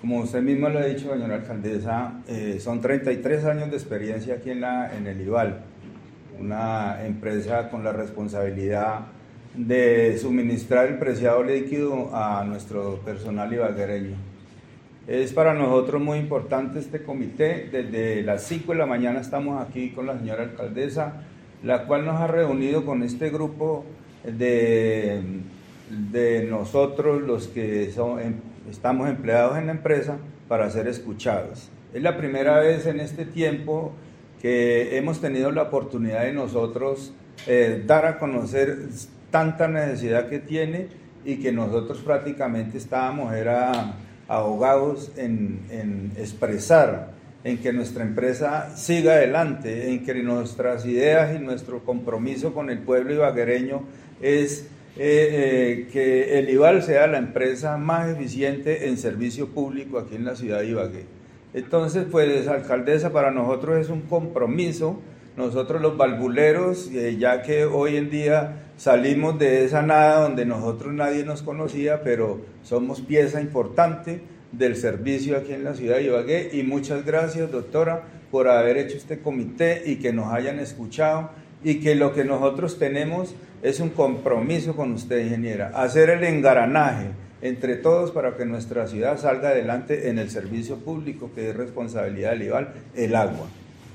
Como usted mismo lo ha dicho, señora alcaldesa, son 33 años de experiencia aquí en el IVAL, una empresa con la responsabilidad de suministrar el preciado líquido a nuestro personal ibaguereño. Es para nosotros muy importante este comité. Desde las 5 de la mañana estamos aquí con la señora alcaldesa, la cual nos ha reunido con este grupo de nosotros, los que estamos empleados en la empresa, para ser escuchados. Es la primera vez en este tiempo que hemos tenido la oportunidad de nosotros dar a conocer tanta necesidad que tiene, y que nosotros prácticamente estábamos ahogados en expresar, en que nuestra empresa siga adelante, en que nuestras ideas y nuestro compromiso con el pueblo ibaguereño es que el IVAL sea la empresa más eficiente en servicio público aquí en la ciudad de Ibagué. Entonces, pues, alcaldesa, para nosotros es un compromiso. Nosotros los valvuleros, ya que hoy en día salimos de esa nada donde nosotros nadie nos conocía, pero somos pieza importante del servicio aquí en la ciudad de Ibagué, y muchas gracias, doctora, por haber hecho este comité y que nos hayan escuchado, y que lo que nosotros tenemos es un compromiso con usted, ingeniera, hacer el engranaje entre todos para que nuestra ciudad salga adelante en el servicio público, que es responsabilidad del IVAL, el agua.